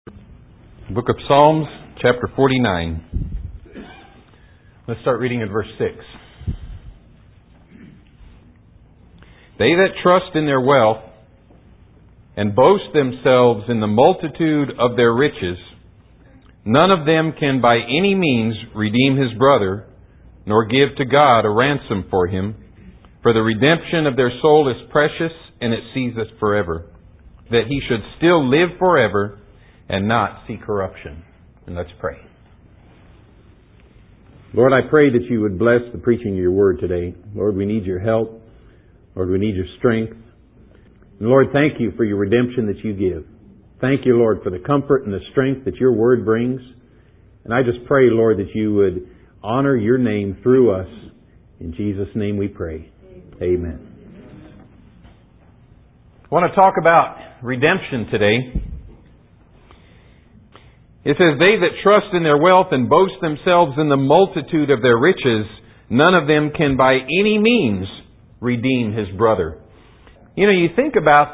Book of Psalms, chapter 49. Let's start reading at verse 6. They that trust in their wealth and boast themselves in the multitude of their riches, none of them can by any means redeem his brother, nor give to God a ransom for him. For the redemption of their soul is precious, and it ceaseth forever, that he should still live forever, and not see corruption. And let's pray. Lord, I pray that you would bless the preaching of your word today. Lord, we need your help. Lord, we need your strength. And Lord, thank you for your redemption that you give. Thank you, Lord, for the comfort and the strength that your word brings. And I just pray, Lord, that you would honor your name through us. In Jesus' name we pray. Amen. I want to talk about redemption today. It says, they that trust in their wealth and boast themselves in the multitude of their riches, none of them can by any means redeem his brother. You know, you think about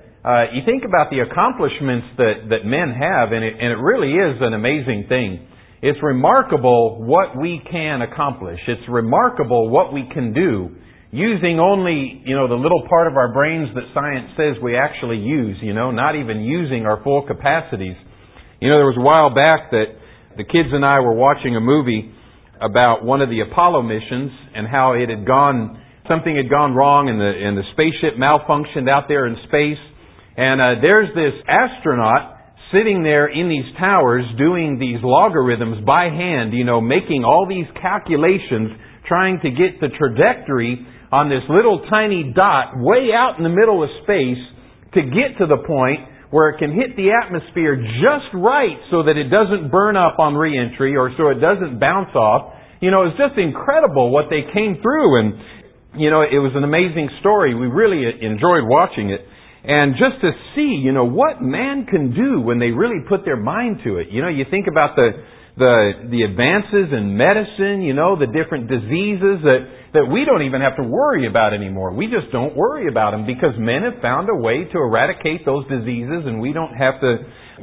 the accomplishments that men have, and it really is an amazing thing. It's remarkable what we can accomplish. It's remarkable what we can do using only, the little part of our brains that science says we actually use, not even using our full capacities. There was a while back that the kids and I were watching a movie about one of the Apollo missions and how something had gone wrong and the spaceship malfunctioned out there in space. And there's this astronaut sitting there in these towers doing these logarithms by hand, making all these calculations, trying to get the trajectory on this little tiny dot way out in the middle of space to get to the point where it can hit the atmosphere just right so that it doesn't burn up on reentry or so it doesn't bounce off. It's just incredible what they came through, and, it was an amazing story. We really enjoyed watching it. And just to see, what man can do when they really put their mind to it. You think about the advances in medicine, the different diseases that we don't even have to worry about anymore. We just don't worry about them because men have found a way to eradicate those diseases, and we don't have to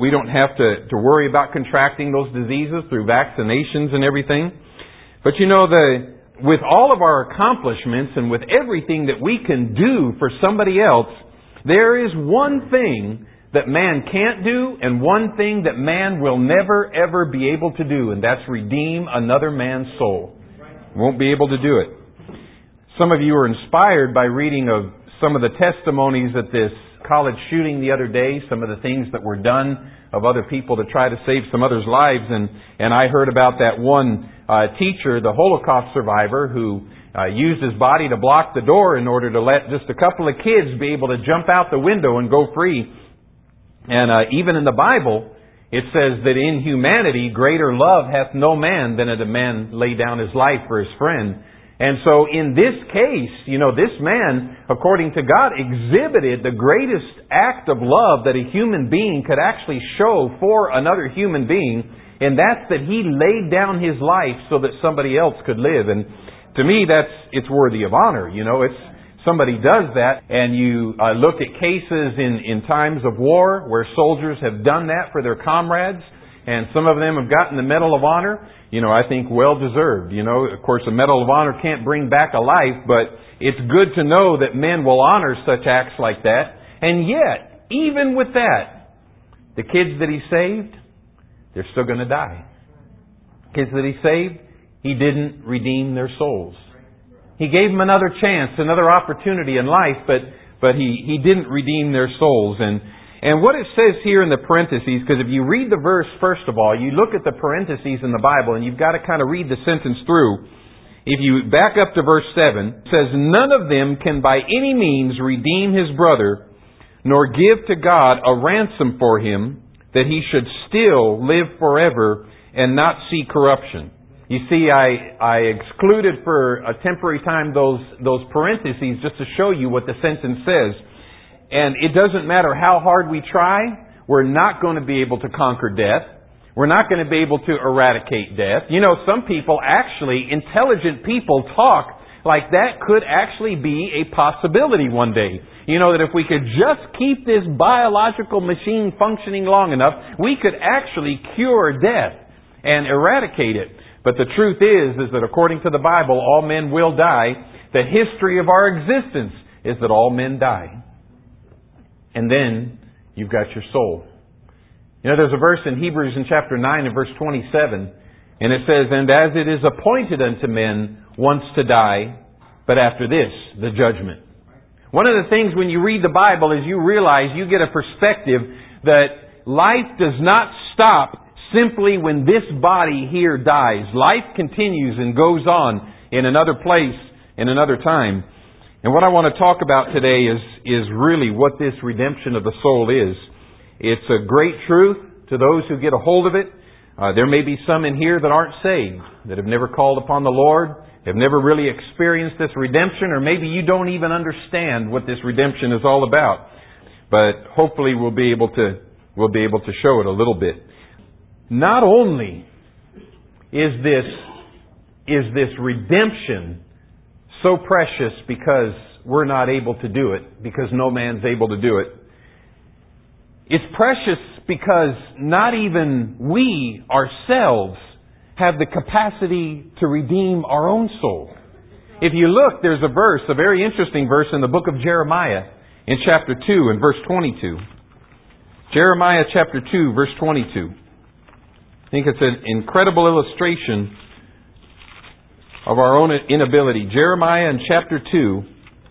worry about contracting those diseases through vaccinations and everything. But with all of our accomplishments and with everything that we can do for somebody else, there is one thing that man can't do and one thing that man will never ever be able to do, and that's redeem another man's soul. Won't be able to do it. Some of you are inspired by reading of some of the testimonies at this college shooting the other day, some of the things that were done of other people to try to save some others' lives. And I heard about that one teacher, the Holocaust survivor, who used his body to block the door in order to let just a couple of kids be able to jump out the window and go free. And even in the Bible, it says that in humanity, greater love hath no man than a man lay down his life for his friend. And so in this case, this man, according to God, exhibited the greatest act of love that a human being could actually show for another human being. And that's that he laid down his life so that somebody else could live. And to me, it's worthy of honor. Somebody does that, and you look at cases in times of war where soldiers have done that for their comrades, and some of them have gotten the Medal of Honor. I think well-deserved. Of course, a Medal of Honor can't bring back a life, but it's good to know that men will honor such acts like that. And yet, even with that, the kids that he saved, they're still going to die. Kids that he saved, he didn't redeem their souls. He gave them another chance, another opportunity in life, but he didn't redeem their souls. And what it says here in the parentheses, because if you read the verse first of all, you look at the parentheses in the Bible, and you've got to kind of read the sentence through. If you back up to verse 7, it says, none of them can by any means redeem his brother, nor give to God a ransom for him, that he should still live forever and not see corruption. You see, I excluded for a temporary time those parentheses just to show you what the sentence says. And it doesn't matter how hard we try, we're not going to be able to conquer death. We're not going to be able to eradicate death. Some people actually, intelligent people, talk like that could actually be a possibility one day. You know, that if we could just keep this biological machine functioning long enough, we could actually cure death and eradicate it. But the truth is that according to the Bible, all men will die. The history of our existence is that all men die. And then you've got your soul. You know, there's a verse in Hebrews in chapter 9 and verse 27, and it says, "And as it is appointed unto men once to die, but after this, the judgment." One of the things when you read the Bible is you realize, you get a perspective that life does not stop simply when this body here dies. Life continues and goes on in another place, in another time. And what I want to talk about today is really what this redemption of the soul is. It's a great truth to those who get a hold of it. There may be some in here that aren't saved, that have never called upon the Lord, have never really experienced this redemption, or maybe you don't even understand what this redemption is all about. But hopefully we'll be able to show it a little bit. Not only is this redemption so precious because we're not able to do it, because no man's able to do it. It's precious because not even we ourselves have the capacity to redeem our own soul. If you look, there's a verse, a very interesting verse in the book of Jeremiah in chapter 2 and verse 22. Jeremiah chapter 2 verse 22. I think it's an incredible illustration of our own inability. Jeremiah in chapter 2,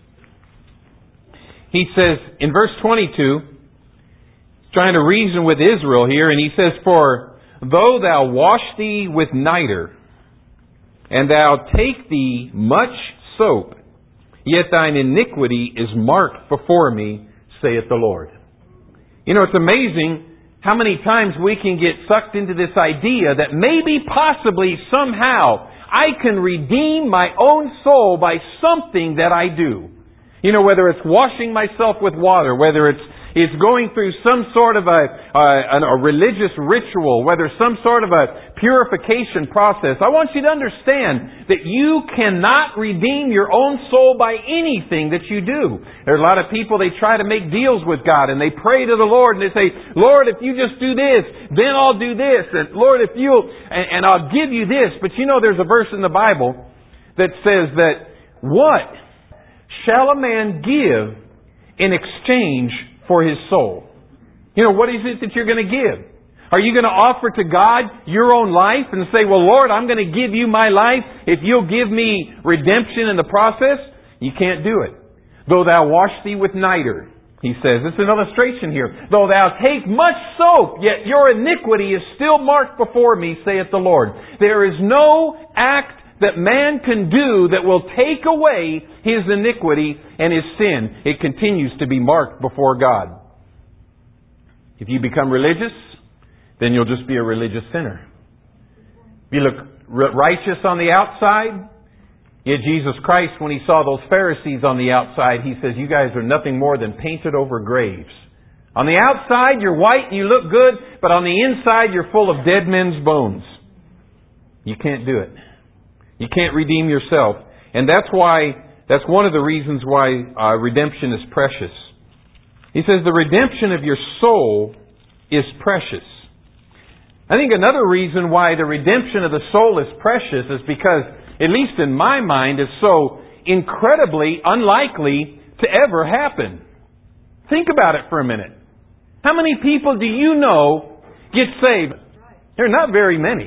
he says in verse 22, trying to reason with Israel here, and he says, "For though thou wash thee with niter, and thou take thee much soap, yet thine iniquity is marked before me, saith the Lord." You know, it's amazing how many times we can get sucked into this idea that maybe, possibly, somehow, I can redeem my own soul by something that I do. You know, whether it's washing myself with water, whether it's going through some sort of a religious ritual, whether some sort of a purification process. I want you to understand that you cannot redeem your own soul by anything that you do. There are a lot of people, they try to make deals with God, and they pray to the Lord, and they say, "Lord, if you just do this, then I'll do this. And Lord, if you'll, and I'll give you this." But you know, there's a verse in the Bible that says that, what shall a man give in exchange for his soul? You know, what is it that you're going to give? Are you going to offer to God your own life and say, "Well, Lord, I'm going to give you my life if you'll give me redemption in the process"? You can't do it. "Though thou wash thee with niter," he says. It's an illustration here. "Though thou take much soap, yet your iniquity is still marked before me, saith the Lord." There is no act that man can do that will take away his iniquity and his sin. It continues to be marked before God. If you become religious, then you'll just be a religious sinner. If you look righteous on the outside, yet Jesus Christ, when He saw those Pharisees on the outside, He says, "You guys are nothing more than painted over graves. On the outside, you're white and you look good, but on the inside, you're full of dead men's bones." You can't do it. You can't redeem yourself. And that's one of the reasons why redemption is precious. He says the redemption of your soul is precious. I think another reason why the redemption of the soul is precious is because, at least in my mind, it's so incredibly unlikely to ever happen. Think about it for a minute. How many people do you know get saved? There are not very many.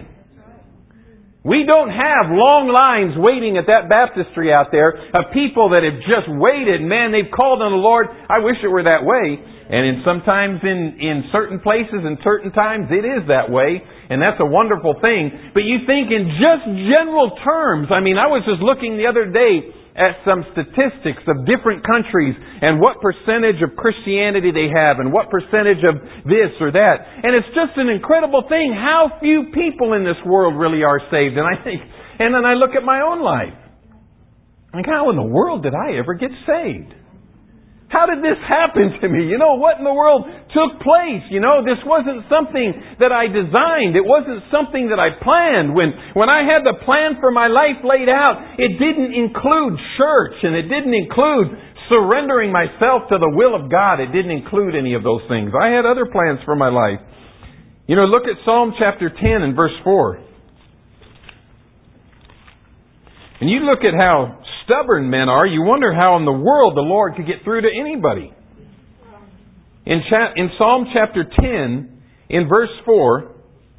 We don't have long lines waiting at that baptistry out there of people that have just waited. Man, they've called on the Lord. I wish it were that way. And sometimes in certain places and certain times it is that way. And that's a wonderful thing. But you think in just general terms. I mean, I was just looking the other day at some statistics of different countries and what percentage of Christianity they have and what percentage of this or that. And it's just an incredible thing how few people in this world really are saved. And I think, and then I look at my own life. Like, how in the world did I ever get saved? How did this happen to me? What in the world took place? This wasn't something that I designed. It wasn't something that I planned. When I had the plan for my life laid out, it didn't include church, and it didn't include surrendering myself to the will of God. It didn't include any of those things. I had other plans for my life. Look at Psalm chapter 10 and verse 4. And you look at how stubborn men are, you wonder how in the world the Lord could get through to anybody. In Psalm chapter 10, in verse 4,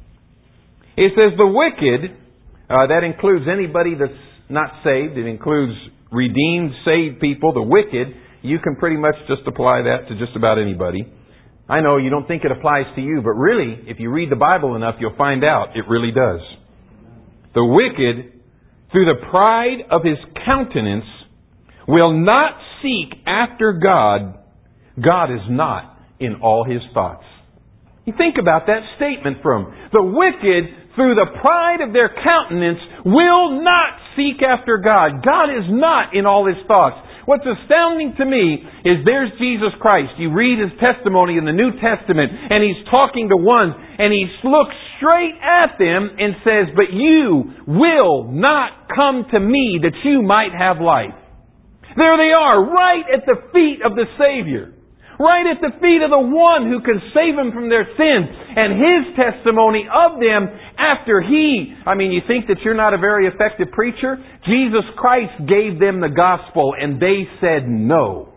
it says, the wicked, that includes anybody that's not saved, it includes redeemed, saved people, the wicked, you can pretty much just apply that to just about anybody. I know you don't think it applies to you, but really, if you read the Bible enough, you'll find out it really does. The wicked, through the pride of his countenance, will not seek after God. God is not in all his thoughts. You think about that statement from the wicked, through the pride of their countenance, will not seek after God. God is not in all his thoughts. What's astounding to me is there's Jesus Christ. You read his testimony in the New Testament, and he's talking to one, and he looks straight at them and says, but you will not come to me that you might have life. There they are, right at the feet of the Savior. Right at the feet of the one who can save them from their sins. And his testimony of them after you think that you're not a very effective preacher? Jesus Christ gave them the gospel and they said no.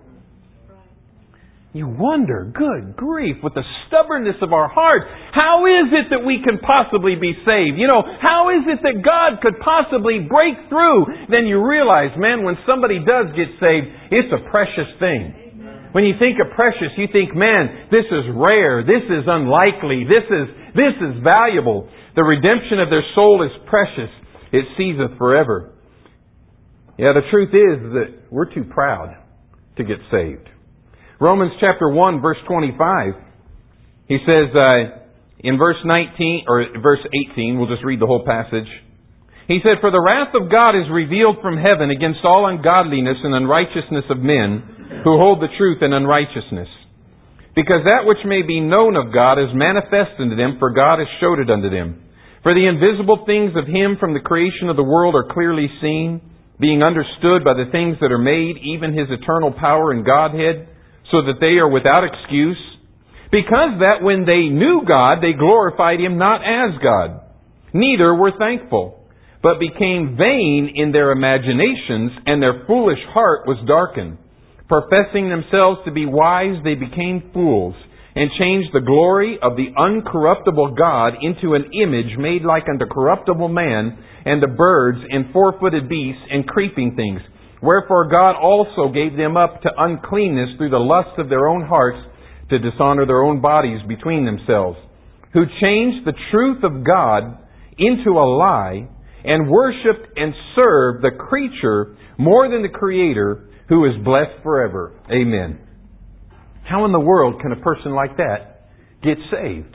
You wonder, good grief, with the stubbornness of our heart, how is it that we can possibly be saved? How is it that God could possibly break through? Then you realize, man, when somebody does get saved, it's a precious thing. When you think of precious, you think, man, this is rare, this is unlikely, this is valuable. The redemption of their soul is precious. It ceaseth forever. Yeah, the truth is that we're too proud to get saved. Romans chapter 1, verse 25, he says in verse 19, or verse 18, we'll just read the whole passage. He said, for the wrath of God is revealed from heaven against all ungodliness and unrighteousness of men who hold the truth in unrighteousness. Because that which may be known of God is manifest unto them, for God has showed it unto them. For the invisible things of Him from the creation of the world are clearly seen, being understood by the things that are made, even His eternal power and Godhead, so that they are without excuse. Because that when they knew God, they glorified Him not as God, neither were thankful, but became vain in their imaginations, and their foolish heart was darkened. Professing themselves to be wise, they became fools, and changed the glory of the uncorruptible God into an image made like unto corruptible man, and the birds, and four-footed beasts, and creeping things. Wherefore God also gave them up to uncleanness through the lust of their own hearts, to dishonor their own bodies between themselves, who changed the truth of God into a lie, and worshipped and served the creature more than the Creator, who is blessed forever. Amen. How in the world can a person like that get saved?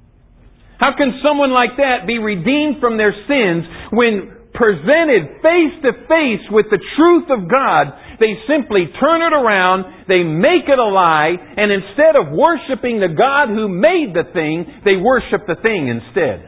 How can someone like that be redeemed from their sins when presented face to face with the truth of God, they simply turn it around, they make it a lie, and instead of worshiping the God who made the thing, they worship the thing instead?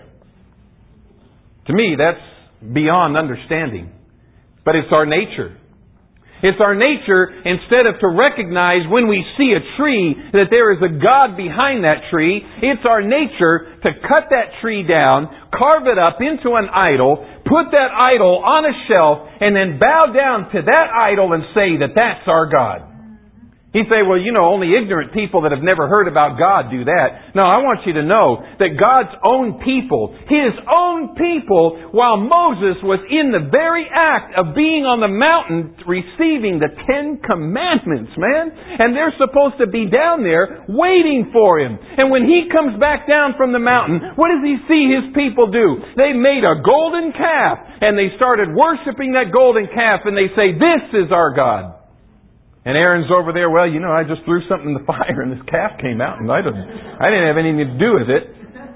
To me, that's beyond understanding. But it's our nature. It's our nature, instead of to recognize when we see a tree that there is a God behind that tree, it's our nature to cut that tree down, carve it up into an idol, put that idol on a shelf, and then bow down to that idol and say that that's our God. You say, well, only ignorant people that have never heard about God do that. No, I want you to know that God's own people, His own people, while Moses was in the very act of being on the mountain receiving the 10 Commandments, man. And they're supposed to be down there waiting for Him. And when He comes back down from the mountain, what does He see His people do? They made a golden calf, and they started worshiping that golden calf, and they say, this is our God. And Aaron's over there, well, I just threw something in the fire and this calf came out and I didn't have anything to do with it.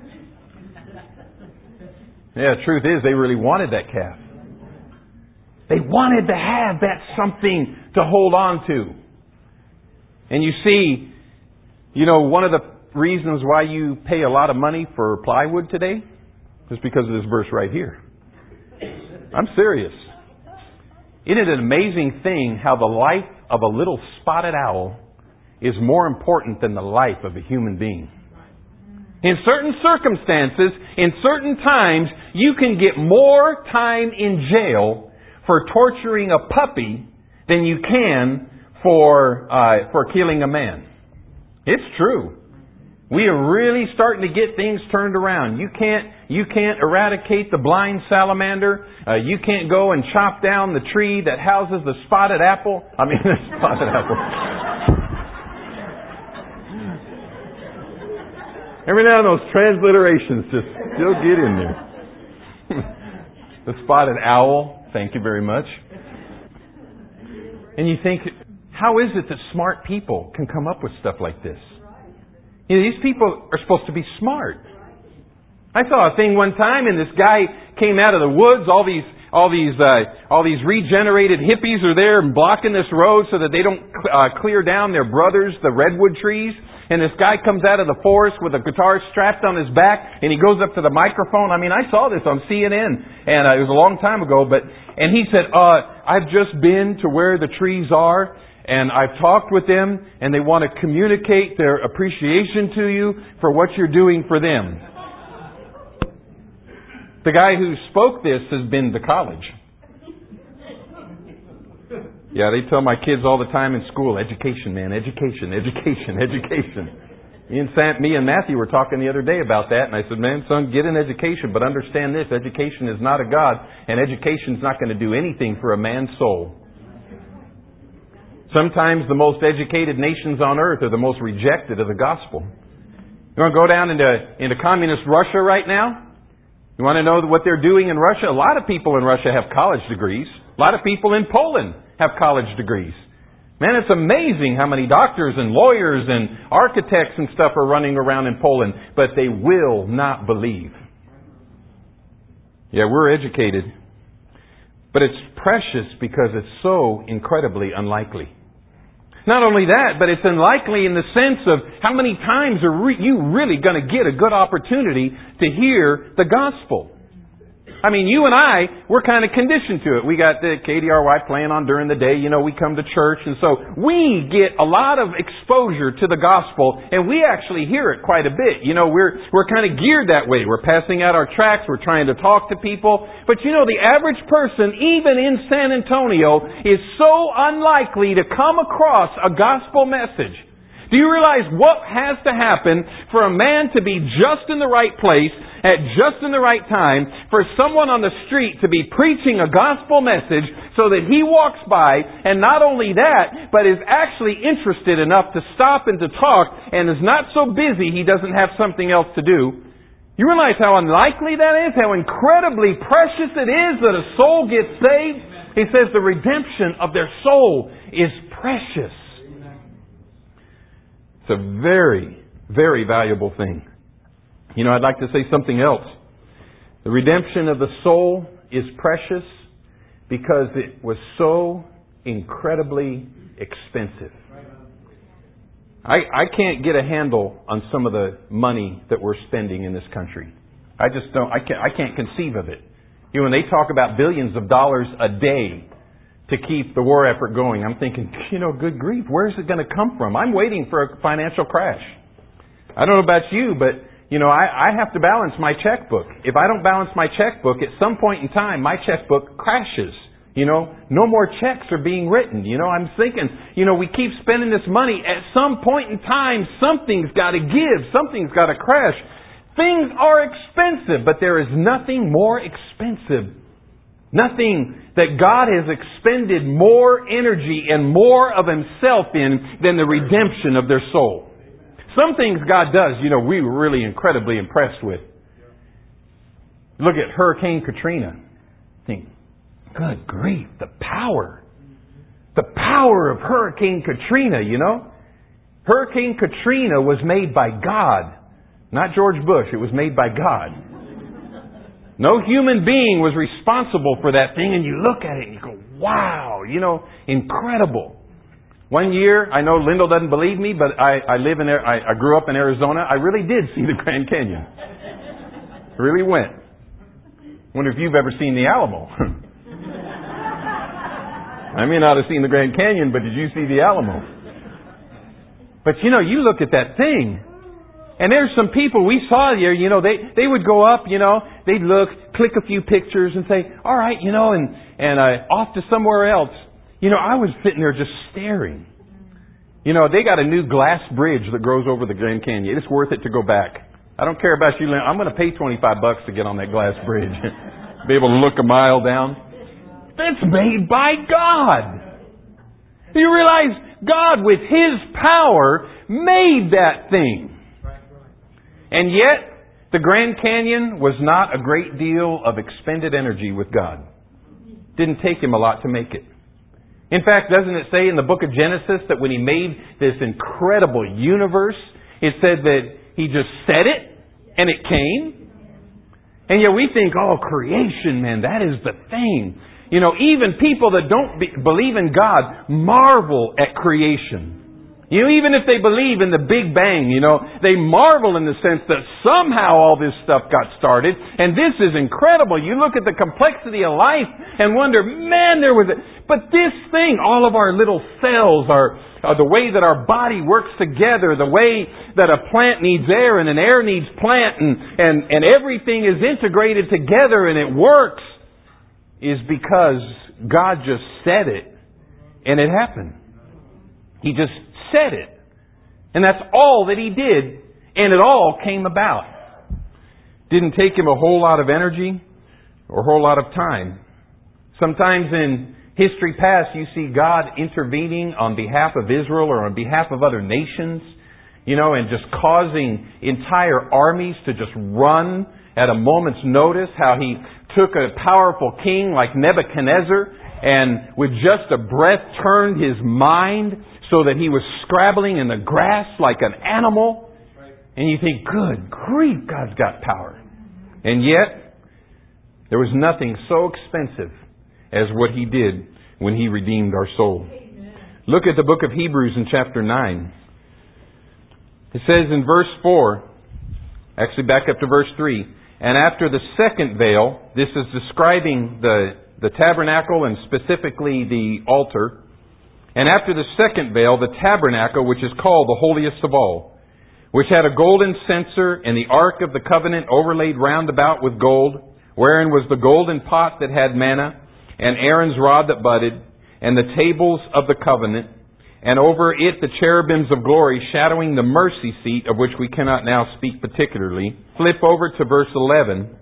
Yeah, the truth is they really wanted that calf. They wanted to have that something to hold on to. And you see, you know, one of the reasons why you pay a lot of money for plywood today is because of this verse right here. I'm serious. Isn't it an amazing thing how the life of a little spotted owl is more important than the life of a human being? In certain circumstances, in certain times, you can get more time in jail for torturing a puppy than you can for killing a man. It's true. We are really starting to get things turned around. You can't eradicate the blind salamander. You can't go and chop down the tree that houses the spotted apple. The spotted apple. Every now and then those transliterations just still get in there. The spotted owl. Thank you very much. And you think, how is it that smart people can come up with stuff like this? You know, these people are supposed to be smart. I saw a thing one time, and this guy came out of the woods. All these regenerated hippies are there and blocking this road so that they don't clear down their brothers, the redwood trees. And this guy comes out of the forest with a guitar strapped on his back, and he goes up to the microphone. I saw this on CNN, and it was a long time ago. And he said, "I've just been to where the trees are, and I've talked with them, and they want to communicate their appreciation to you for what you're doing for them." The guy who spoke this has been to college. Yeah, they tell my kids all the time in school, education, man, education, education, education. Me and Matthew were talking the other day about that, and I said, man, son, get an education, but understand this, education is not a God, and education is not going to do anything for a man's soul. Sometimes the most educated nations on earth are the most rejected of the gospel. You want to go down into communist Russia right now? You want to know what they're doing in Russia? A lot of people in Russia have college degrees. A lot of people in Poland have college degrees. Man, it's amazing how many doctors and lawyers and architects and stuff are running around in Poland, but they will not believe. Yeah, we're educated, but it's precious because it's so incredibly unlikely. Not only that, but it's unlikely in the sense of how many times are you really going to get a good opportunity to hear the gospel? You and I, we're kind of conditioned to it. We got the KDRY playing on during the day. You know, we come to church, and so we get a lot of exposure to the gospel, and we actually hear it quite a bit. You know, we're kind of geared that way. We're passing out our tracts. We're trying to talk to people. But you know, the average person, even in San Antonio, is so unlikely to come across a gospel message. Do you realize what has to happen for a man to be just in the right place at just in the right time, for someone on the street to be preaching a gospel message so that he walks by, and not only that, but is actually interested enough to stop and to talk and is not so busy he doesn't have something else to do? You realize how unlikely that is? How incredibly precious it is that a soul gets saved? He says the redemption of their soul is precious. It's a very, very valuable thing. You know, I'd like to say something else. The redemption of the soul is precious because it was so incredibly expensive. I can't get a handle on some of the money that we're spending in this country. I just don't. I can't conceive of it. You know, when they talk about billions of dollars a day to keep the war effort going, I'm thinking, good grief, where's it going to come from? I'm waiting for a financial crash. I don't know about you, but I have to balance my checkbook. If I don't balance my checkbook, at some point in time, my checkbook crashes. No more checks are being written. I'm thinking, we keep spending this money. At some point in time, something's got to give. Something's got to crash. Things are expensive, but there is nothing more expensive. Nothing that God has expended more energy and more of Himself in than the redemption of their soul. Some things God does, we were really incredibly impressed with. Look at Hurricane Katrina. Think, good grief, the power of Hurricane Katrina, Hurricane Katrina was made by God, not George Bush. It was made by God. No human being was responsible for that thing, and you look at it and you go, wow, incredible. One year, I know Lyndall doesn't believe me, but I grew up in Arizona. I really did see the Grand Canyon. I really went. Wonder if you've ever seen the Alamo. I may not have seen the Grand Canyon, but did you see the Alamo? But you look at that thing, and there's some people we saw here, they would go up, they'd look, click a few pictures and say, all right, and off to somewhere else. I was sitting there just staring. They got a new glass bridge that goes over the Grand Canyon. It's worth it to go back. I don't care about you. I'm going to pay $25 to get on that glass bridge. Be able to look a mile down. That's made by God. You realize God, with His power, made that thing. And yet, the Grand Canyon was not a great deal of expended energy with God. Didn't take Him a lot to make it. In fact, doesn't it say in the book of Genesis that when He made this incredible universe, it said that He just said it and it came? And yet we think, creation, man, that is the thing. Even people that don't believe in God marvel at creation. Even if they believe in the Big Bang, they marvel in the sense that somehow all this stuff got started. And this is incredible. You look at the complexity of life and wonder, man, but this thing, all of our little cells, the way that our body works together, the way that a plant needs air and an air needs plant, and everything is integrated together and it works, is because God just said it and it happened. He just said it. And that's all that He did. And it all came about. Didn't take Him a whole lot of energy or a whole lot of time. Sometimes in history past, you see God intervening on behalf of Israel or on behalf of other nations, and just causing entire armies to just run at a moment's notice. How He took a powerful king like Nebuchadnezzar and with just a breath turned his mind so that he was scrabbling in the grass like an animal. And you think, good grief, God's got power. And yet, there was nothing so expensive as what He did when He redeemed our soul. Look at the book of Hebrews in chapter 9. It says in verse 4, actually back up to verse 3, and after the second veil, this is describing the tabernacle and specifically the altar. And after the second veil, the tabernacle, which is called the holiest of all, which had a golden censer and the ark of the covenant overlaid round about with gold, wherein was the golden pot that had manna, and Aaron's rod that budded, and the tables of the covenant, and over it the cherubims of glory shadowing the mercy seat, of which we cannot now speak particularly. Flip over to verse 11.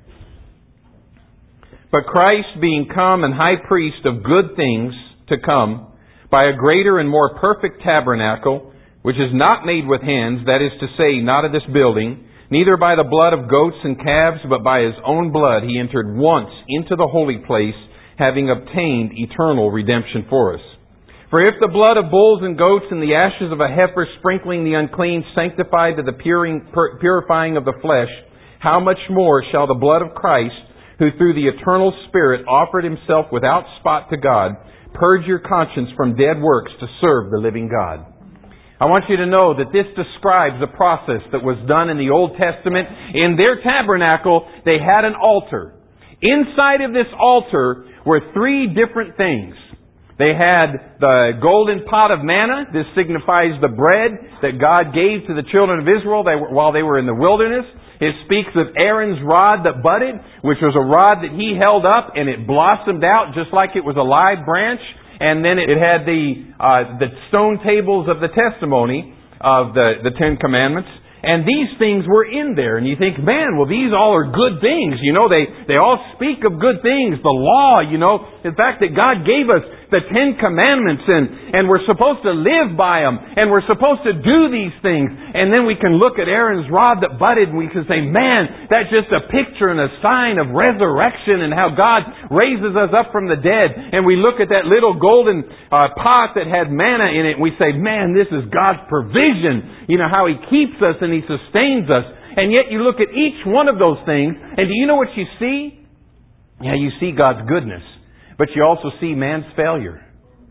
But Christ being come and high priest of good things to come, by a greater and more perfect tabernacle, which is not made with hands, that is to say, not of this building, neither by the blood of goats and calves, but by His own blood He entered once into the holy place, having obtained eternal redemption for us. For if the blood of bulls and goats and the ashes of a heifer sprinkling the unclean sanctified to the purifying of the flesh, how much more shall the blood of Christ, who through the eternal Spirit offered Himself without spot to God, purge your conscience from dead works to serve the living God. I want you to know that this describes a process that was done in the Old Testament. In their tabernacle, they had an altar. Inside of this altar were three different things. They had the golden pot of manna. This signifies the bread that God gave to the children of Israel while they were in the wilderness. It speaks of Aaron's rod that budded, which was a rod that he held up and it blossomed out just like it was a live branch. And then it had the stone tables of the testimony of the Ten Commandments. And these things were in there. And you think, man, well, these all are good things. They all speak of good things. The law, the fact that God gave us the Ten Commandments and we're supposed to live by them and we're supposed to do these things. And then we can look at Aaron's rod that budded and we can say, man, that's just a picture and a sign of resurrection and how God raises us up from the dead. And we look at that little golden pot that had manna in it and we say, man, this is God's provision. How He keeps us and He sustains us. And yet you look at each one of those things and do you know what you see? Yeah, you see God's goodness. But you also see man's failure.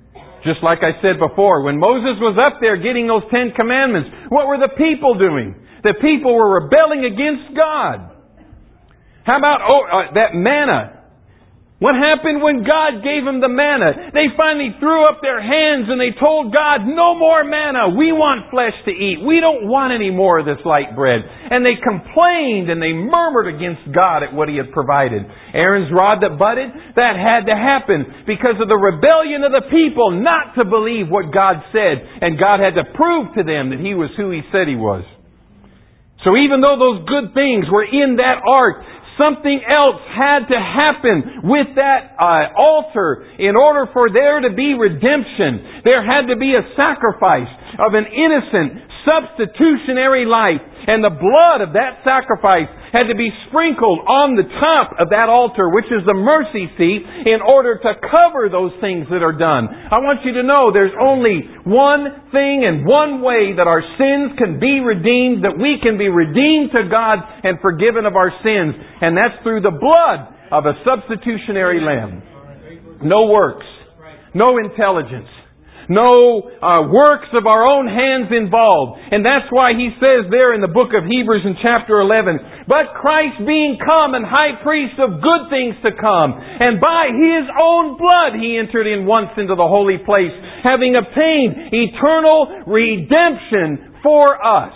Just like I said before, when Moses was up there getting those 10 commandments, what were the people doing? The people were rebelling against God. How about that manna? What happened when God gave them the manna? They finally threw up their hands and they told God, no more manna. We want flesh to eat. We don't want any more of this light bread. And they complained and they murmured against God at what He had provided. Aaron's rod that budded, that had to happen because of the rebellion of the people not to believe what God said. And God had to prove to them that He was who He said He was. So even though those good things were in that ark, something else had to happen with that altar in order for there to be redemption. There had to be a sacrifice of an innocent, substitutionary life. And the blood of that sacrifice had to be sprinkled on the top of that altar, which is the mercy seat, in order to cover those things that are done. I want you to know there's only one thing and one way that our sins can be redeemed, that we can be redeemed to God and forgiven of our sins. And that's through the blood of a substitutionary lamb. No works. No intelligence. No works of our own hands involved. And that's why he says there in the book of Hebrews in chapter 11, but Christ being come and high priest of good things to come, and by His own blood He entered in once into the holy place, having obtained eternal redemption for us.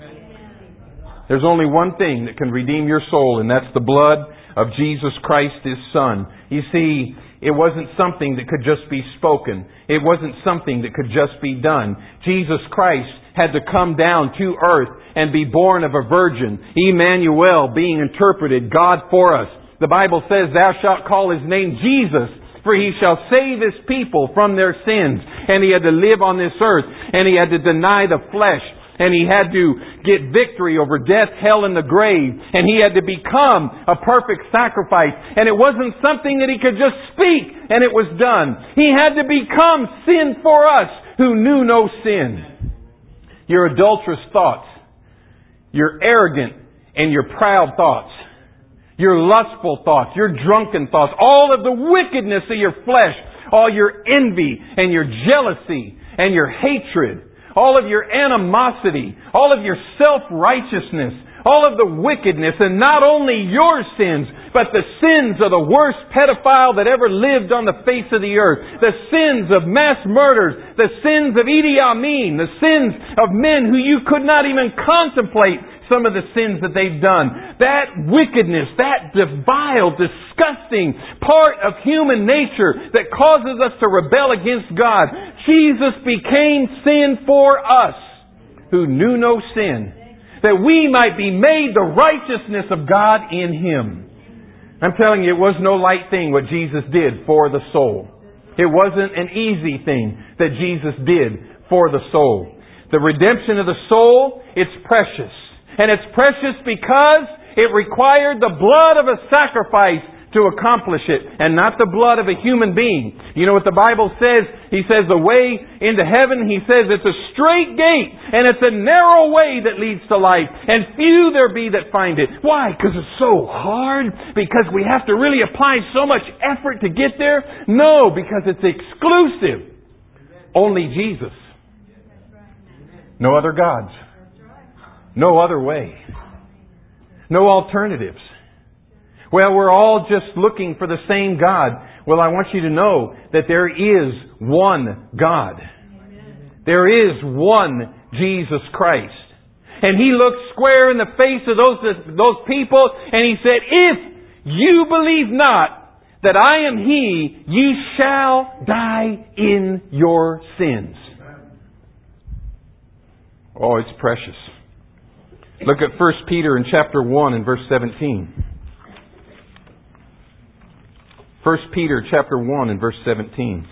There's only one thing that can redeem your soul, and that's the blood of Jesus Christ, His Son. You see, it wasn't something that could just be spoken. It wasn't something that could just be done. Jesus Christ had to come down to earth and be born of a virgin. Emmanuel being interpreted, God for us. The Bible says, thou shalt call His name Jesus, for He shall save His people from their sins. And He had to live on this earth, and He had to deny the flesh. And He had to get victory over death, hell, and the grave. And He had to become a perfect sacrifice. And it wasn't something that He could just speak and it was done. He had to become sin for us who knew no sin. Your adulterous thoughts, your arrogant and your proud thoughts, your lustful thoughts, your drunken thoughts, all of the wickedness of your flesh, all your envy and your jealousy and your hatred, all of your animosity, all of your self-righteousness, all of the wickedness, and not only your sins, but the sins of the worst pedophile that ever lived on the face of the earth, the sins of mass murders, the sins of Idi Amin, the sins of men who you could not even contemplate some of the sins that they've done. That wickedness, that vile, disgusting part of human nature that causes us to rebel against God. Jesus became sin for us who knew no sin, that we might be made the righteousness of God in Him. I'm telling you, it was no light thing what Jesus did for the soul. It wasn't an easy thing that Jesus did for the soul. The redemption of the soul, it's precious. And it's precious because it required the blood of a sacrifice to accomplish it, and not the blood of a human being. You know what the Bible says? He says the way into heaven, He says it's a straight gate, and it's a narrow way that leads to life, and few there be that find it. Why? Because it's so hard? Because we have to really apply so much effort to get there? No, because it's exclusive. Only Jesus. No other gods. No other way. No alternatives. Well, we're all just looking for the same God. Well, I want you to know that there is one God. There is one Jesus Christ. And He looked square in the face of those people and He said, if you believe not that I am He, ye shall die in your sins. Oh, it's precious. Look at 1 Peter in chapter 1 and verse 17. 1 Peter chapter 1 and verse 17.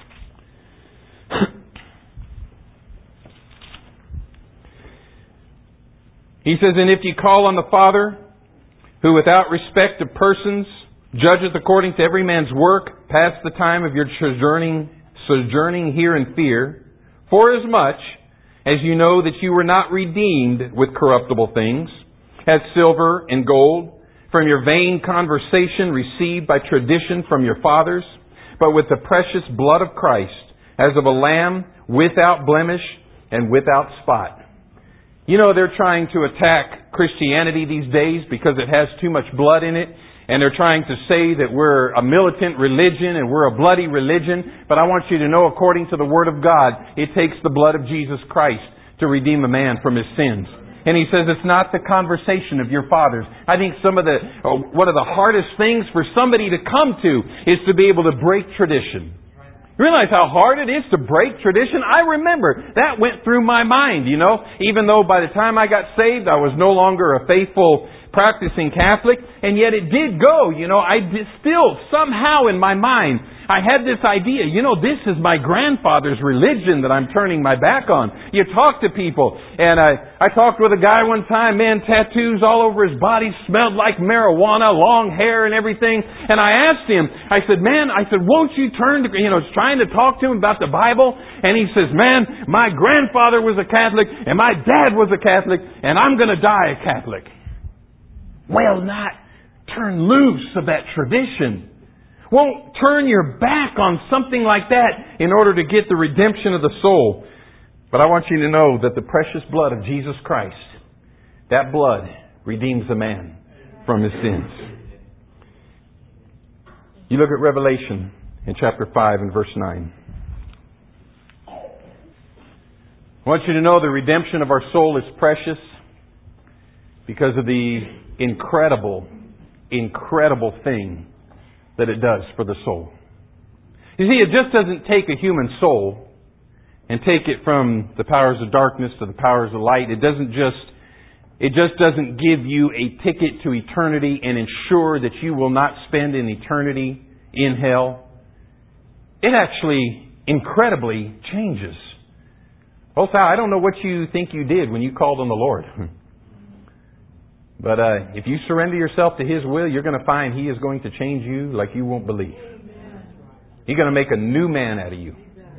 He says, and if ye call on the Father, who without respect of persons judgeth according to every man's work, pass the time of your sojourning here in fear, forasmuch as you know that you were not redeemed with corruptible things, as silver and gold, from your vain conversation received by tradition from your fathers, but with the precious blood of Christ, as of a lamb, without blemish and without spot. You know, they're trying to attack Christianity these days because it has too much blood in it. And they're trying to say that we're a militant religion and we're a bloody religion. But I want you to know, according to the Word of God, it takes the blood of Jesus Christ to redeem a man from his sins. And He says it's not the conversation of your fathers. I think one of the hardest things for somebody to come to is to be able to break tradition. You realize how hard it is to break tradition? I remember that went through my mind, you know. Even though by the time I got saved, I was no longer a faithful practicing Catholic, and yet it did go, you know. I did still, somehow in my mind, I had this idea, you know, this is my grandfather's religion that I'm turning my back on. You talk to people, and I talked with a guy one time, man, tattoos all over his body, smelled like marijuana, long hair and everything, and I asked him, I said, won't you turn to, you know, trying to talk to him about the Bible, and he says, man, my grandfather was a Catholic, and my dad was a Catholic, and I'm going to die a Catholic. Well, not turn loose of that tradition. Won't turn your back on something like that in order to get the redemption of the soul. But I want you to know that the precious blood of Jesus Christ, that blood redeems a man from his sins. You look at Revelation in chapter 5 and verse 9. I want you to know the redemption of our soul is precious because of the incredible thing that it does for the soul. You see, it just doesn't take a human soul and take it from the powers of darkness to the powers of light. It just doesn't give you a ticket to eternity and ensure that you will not spend an eternity in hell. It actually incredibly changes. Oh, Sal, I don't know what you think you did when you called on the Lord. But if you surrender yourself to His will, you're going to find He is going to change you like you won't believe. He's going to make a new man out of you.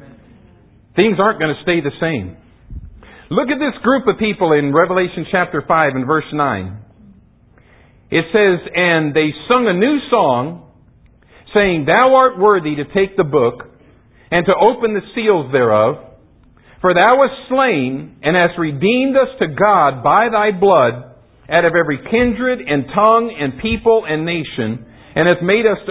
Things aren't going to stay the same. Look at this group of people in Revelation chapter 5 and verse 9. It says, and they sung a new song, saying, Thou art worthy to take the book and to open the seals thereof. For Thou wast slain and hast redeemed us to God by Thy blood out of every kindred and tongue and people and nation, and hath made us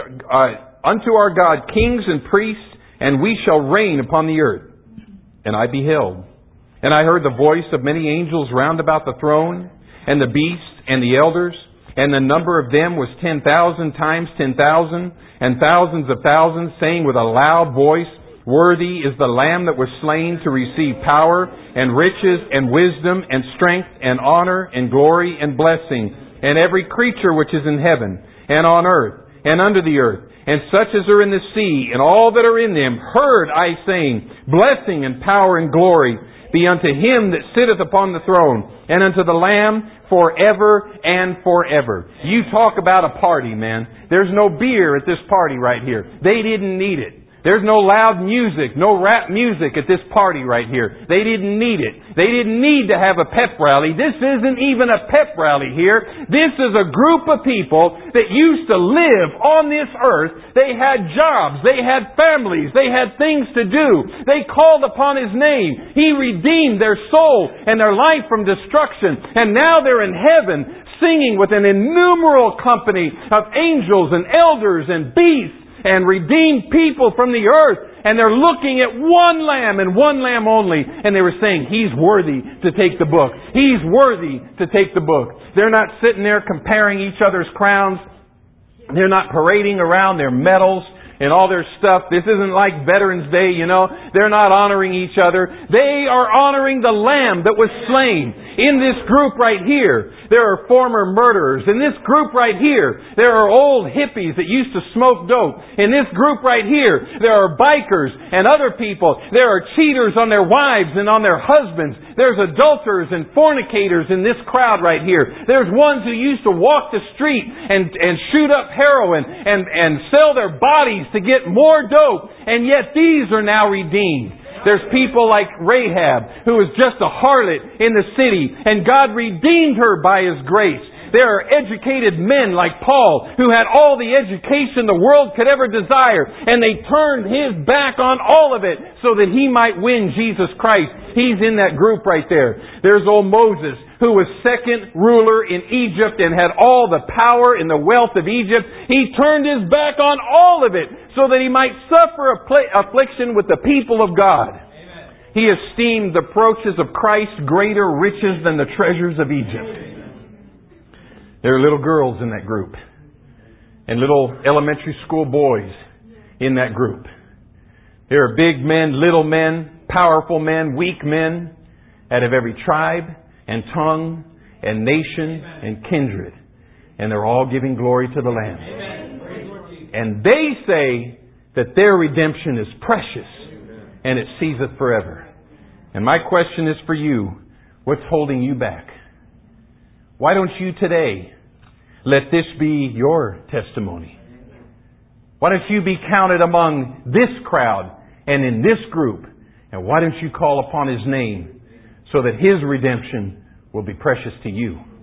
unto our God kings and priests, and we shall reign upon the earth. And I beheld, and I heard the voice of many angels round about the throne, and the beast, and the elders, and the number of them was 10,000 times 10,000, and thousands of thousands, saying with a loud voice, Worthy is the Lamb that was slain to receive power and riches and wisdom and strength and honor and glory and blessing. And every creature which is in heaven and on earth and under the earth and such as are in the sea and all that are in them heard I saying, Blessing and power and glory be unto Him that sitteth upon the throne and unto the Lamb forever and forever. You talk about a party, man. There's no beer at this party right here. They didn't need it. There's no loud music, no rap music at this party right here. They didn't need it. They didn't need to have a pep rally. This isn't even a pep rally here. This is a group of people that used to live on this earth. They had jobs. They had families. They had things to do. They called upon His name. He redeemed their soul and their life from destruction. And now they're in heaven singing with an innumerable company of angels and elders and beasts and redeemed people from the earth. And they're looking at one Lamb and one Lamb only. And they were saying, He's worthy to take the book. He's worthy to take the book. They're not sitting there comparing each other's crowns. They're not parading around their medals and all their stuff. This isn't like Veterans Day, you know. They're not honoring each other. They are honoring the Lamb that was slain. In this group right here, there are former murderers. In this group right here, there are old hippies that used to smoke dope. In this group right here, there are bikers and other people. There are cheaters on their wives and on their husbands. There's adulterers and fornicators in this crowd right here. There's ones who used to walk the street and shoot up heroin and sell their bodies to get more dope. And yet these are now redeemed. There's people like Rahab, who was just a harlot in the city, and God redeemed her by His grace. there are educated men like Paul who had all the education the world could ever desire, and they turned his back on all of it so that he might win Jesus Christ. He's in that group right there. There's old Moses, who was second ruler in Egypt and had all the power and the wealth of Egypt. He turned his back on all of it so that he might suffer affliction with the people of God. He esteemed the approaches of Christ greater riches than the treasures of Egypt. There are little girls in that group, and little elementary school boys in that group. There are big men, little men, powerful men, weak men, out of every tribe and tongue and nation and kindred. And they're all giving glory to the Lamb. And they say that their redemption is precious and it ceaseth forever. And my question is for you, what's holding you back? Why don't you today let this be your testimony? Why don't you be counted among this crowd and in this group? And why don't you call upon His name so that His redemption will be precious to you?